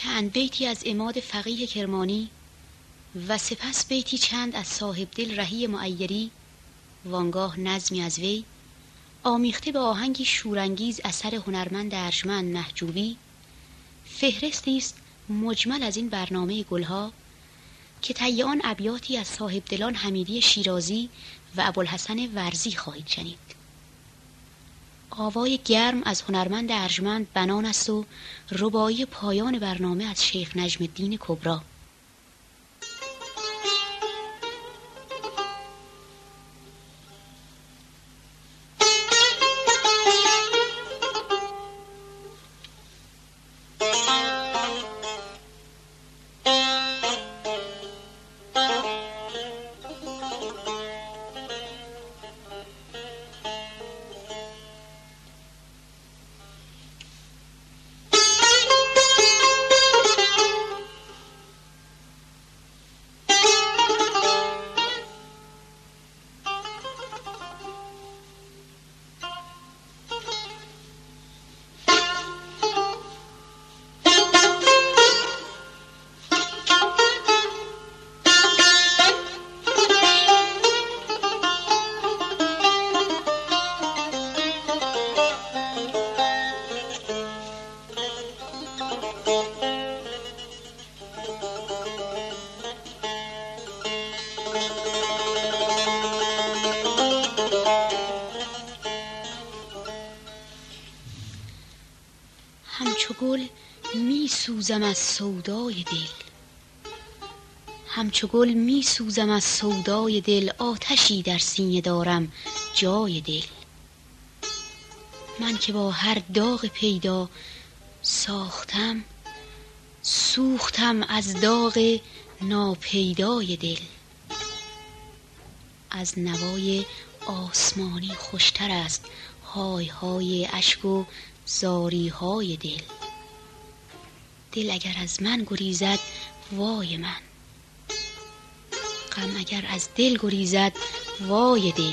چند بیتی از عماد فقیه کرمانی و سپس بیتی چند از صاحب دل رهی معیری وانگاه نظمی از وی آمیخته به آهنگی شورانگیز اثر هنرمند ارجمند محجوبی فهرستی است مجمل از این برنامه گلها که طی آن ابیاتی از صاحب دلان حمیدی شیرازی و ابوالحسن ورزی خواهید شنید. آوای گرم از هنرمند ارجمند بنان است و رباعی پایان برنامه از شیخ نجم الدین کبری. همچو گل می سوزم از سودای دل، همچو گل می سوزم از سودای دل، آتشی در سینه دارم جای دل. من که با هر داغ پیدا ساختم، سوختم از داغ ناپیدای دل. از نوای آسمانی خوشتر است های های اشک و زاری های دل. دل اگر از من گریزد وای من، غم اگر از دل گریزد وای دل.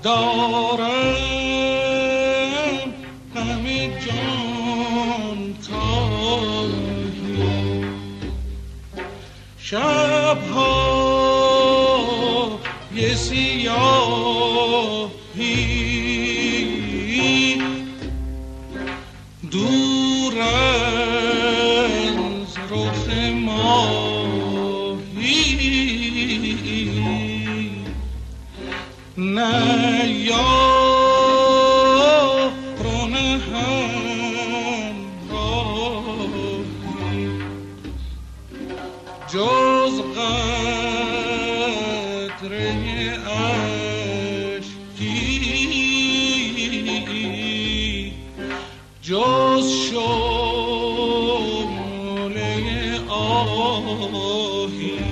دارم همه جان خواهی شبها یه سیاهی دور از رخ ماهی نه یار و نه همراهی جز قطره اشکی جز شعله آهی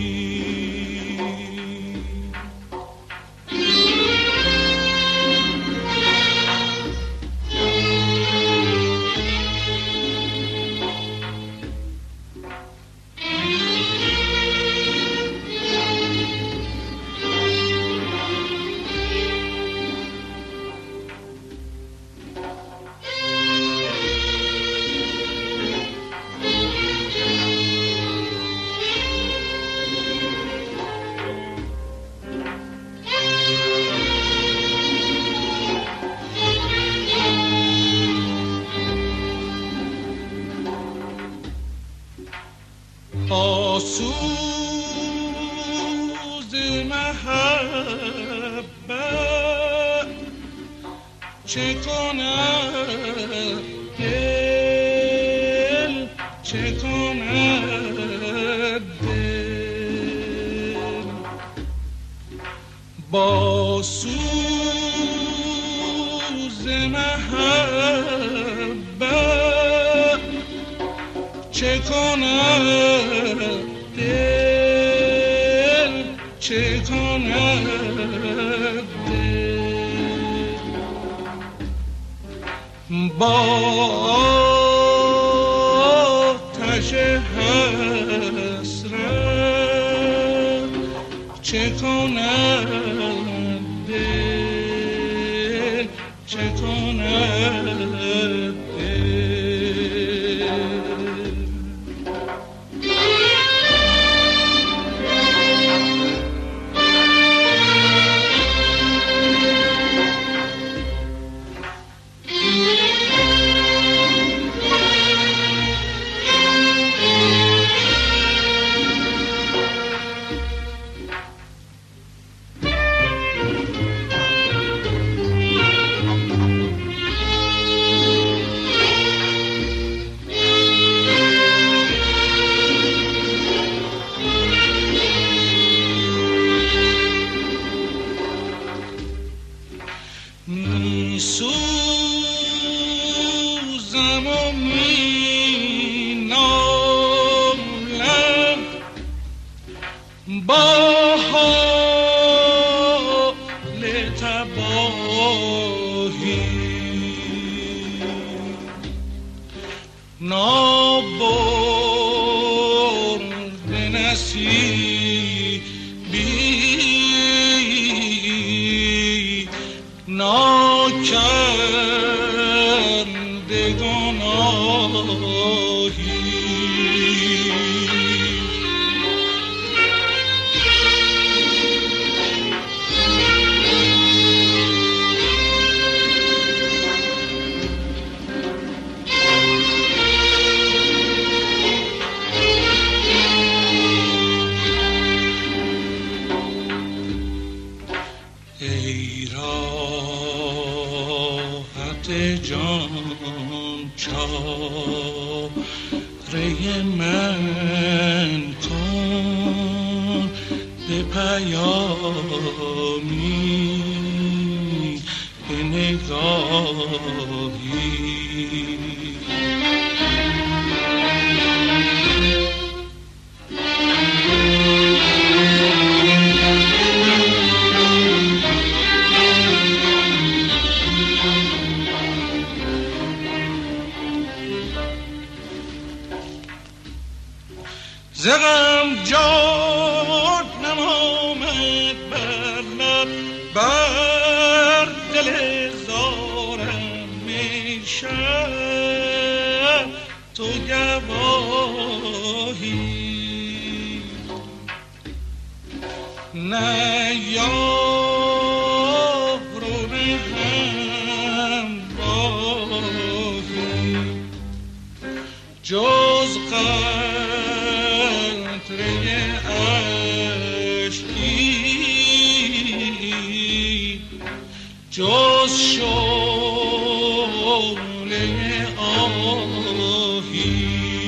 سوز محبت چه کند دل چه کند دل با سوز محبت چه کند دل چه کند دل با آتش حسرت چه کند دل چه کند سوزم و می نالم با حال تباهی نابرد نصیبی ناکرده گناهی ای راحت جان چاره من کن به پیامی به نگاهی زغم جان نمامد بر لب دل زارم میشم تو گواهی نه یار رو به هم راهی جز قطره اشکی جز شعله آهی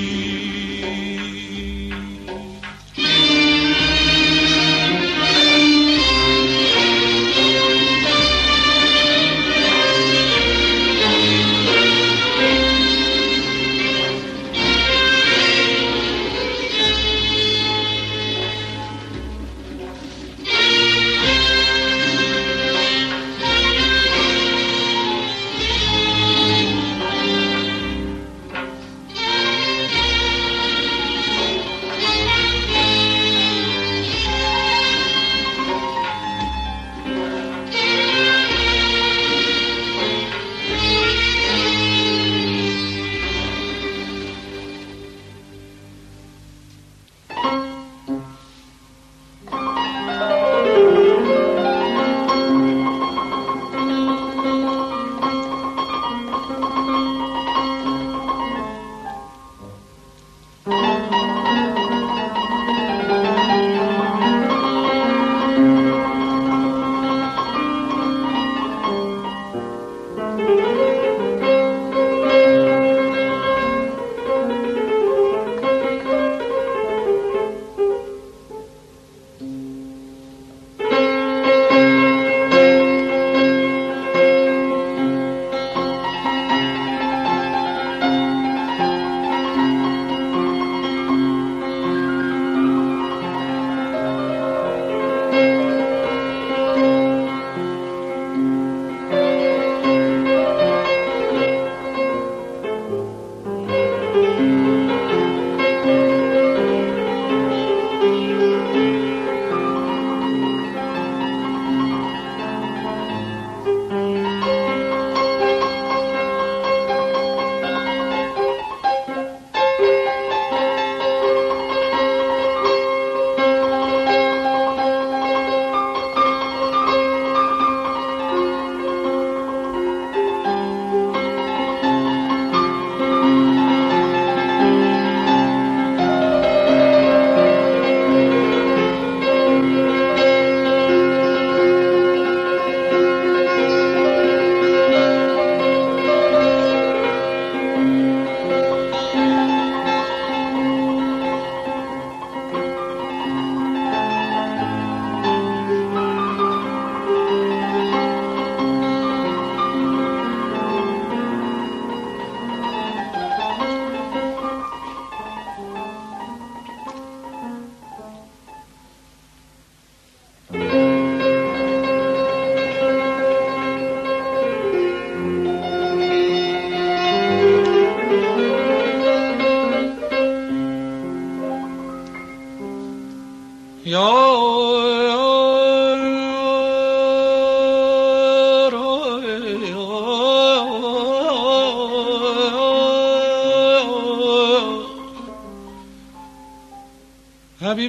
حبیب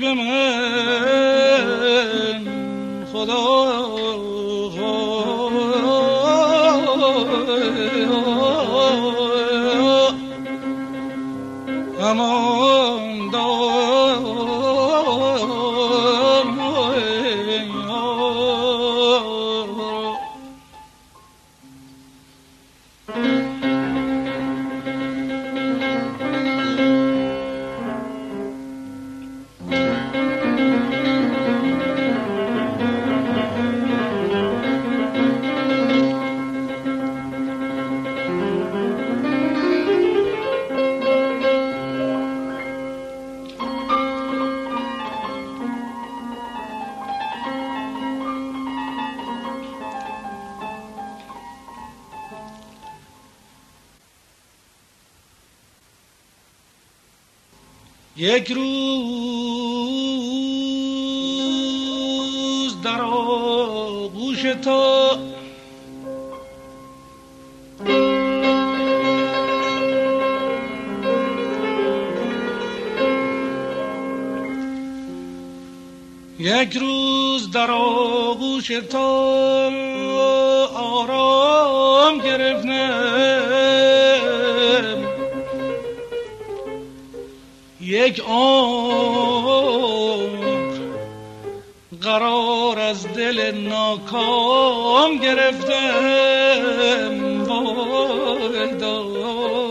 من خدا امان دار یک روز در آغوش تو یک روز در آغوش تو آرام گرفتم، یک عمر قرار از دل ناکام گرفتم. وای داد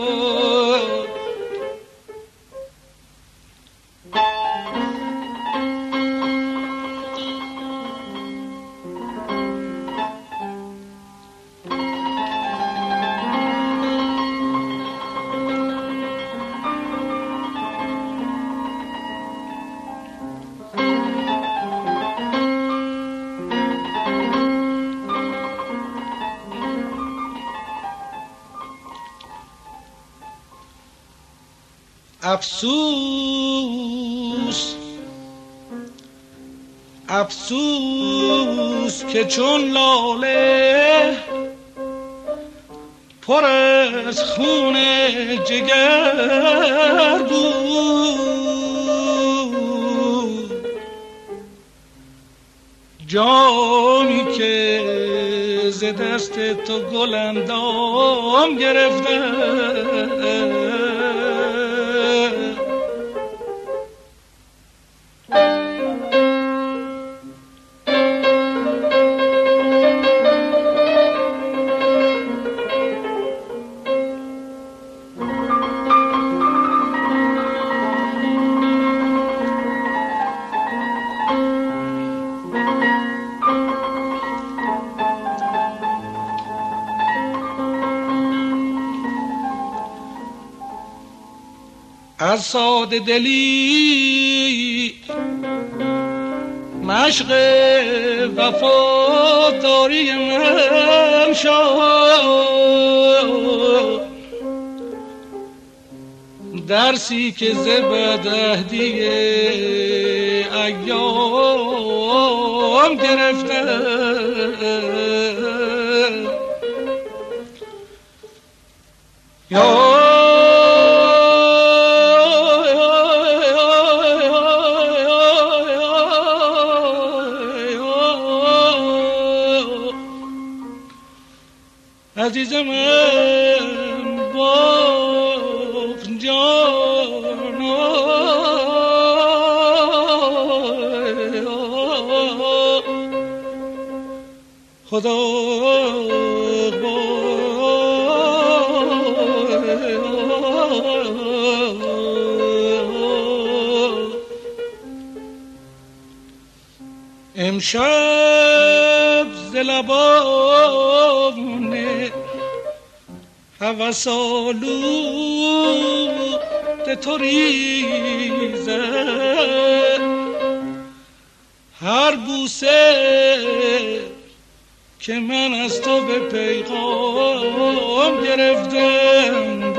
افسوس افسوس که چون لاله پر از خون جگر بود، جامی که ز دست تو گل اندام گرفتم. از ساده دلی مشق وفاداری من شد، درسی که ز بدعهدی ایام گرفتم. عزیز من باخ جانا، خدا امشب ز لبان هوس آلود تو ریزد، هر بوسه که من از تو به پیغام گرفتم.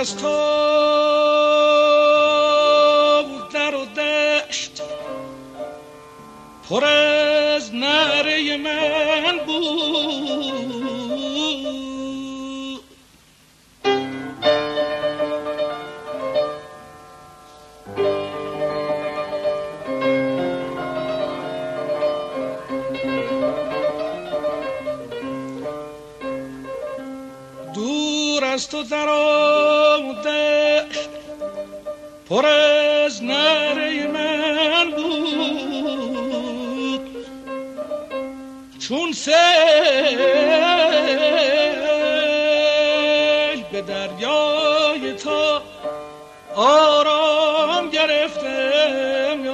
از تو در و دشت پر از نعره من بود. دور از تو در و دشت پر از نعره من بود، چون سیل به دریای تو آرام گرفتم.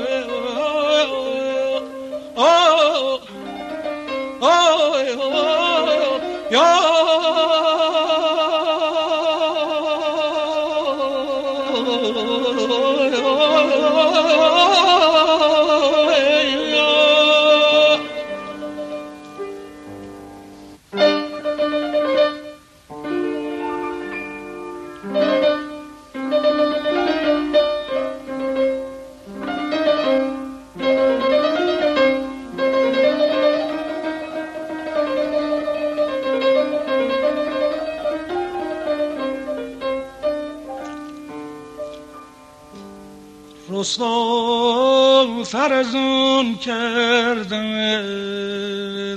رسواتر از آن کردمت،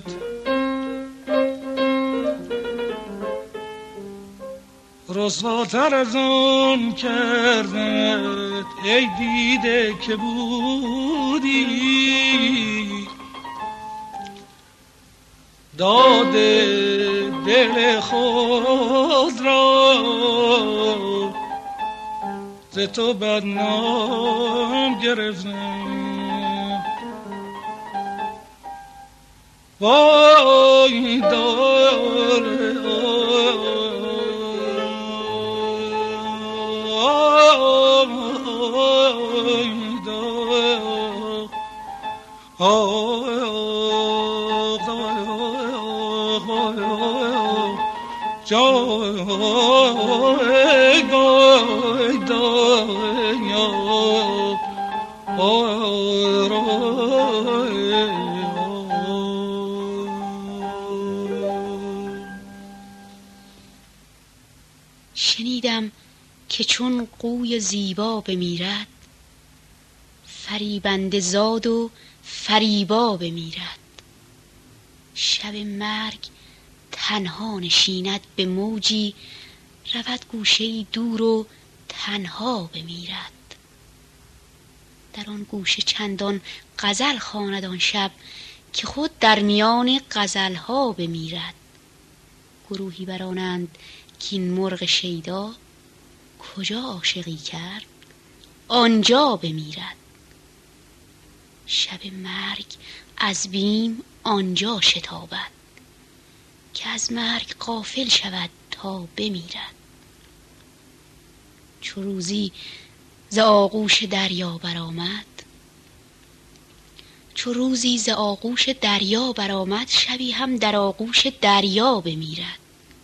رسواتر از آن کردمت ای دیده که بودی داده دل خود را، ز تو بدنام گرفتم. وای داره شنیدم که چون قوی زیبا بمیرد، فریبنده زاد و فریبا بمیرد. شب مرگ تنها نشیند به موجی، رود گوشه‌ای دور و تنها بمیرد. در آن گوشه چندان غزل خواند آن شب، که خود در میان غزلها بمیرد. گروهی برانند که این مرغ شیدا، کجا عاشقی کرد آنجا بمیرد. شب مرگ از بیم آنجا شتابد، که از مرگ غافل شود تا بمیرد. چو روزی ز آغوش دریا برآمد، چو روزی ز آغوش دریا برآمد، شبی هم در آغوش دریا بمیرد.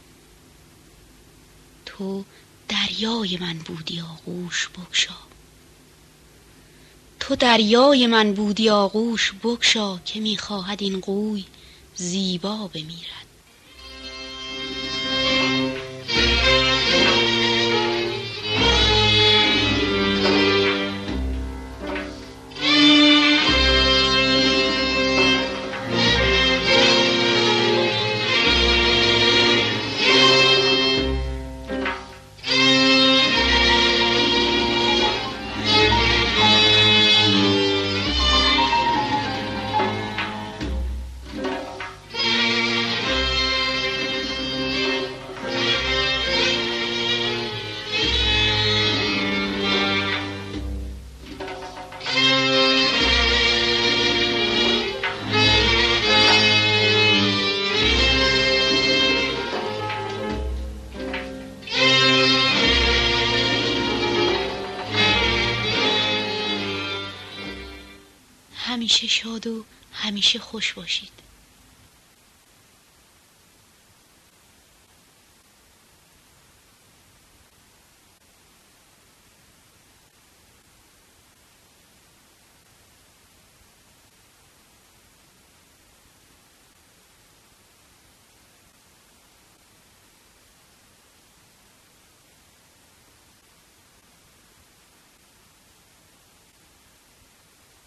تو دریای من بودی آغوش بگشا، تو دریای من بودی آغوش بگشا، که میخواهد این قوی زیبا بمیرد. همیشه شاد و همیشه خوش باشید.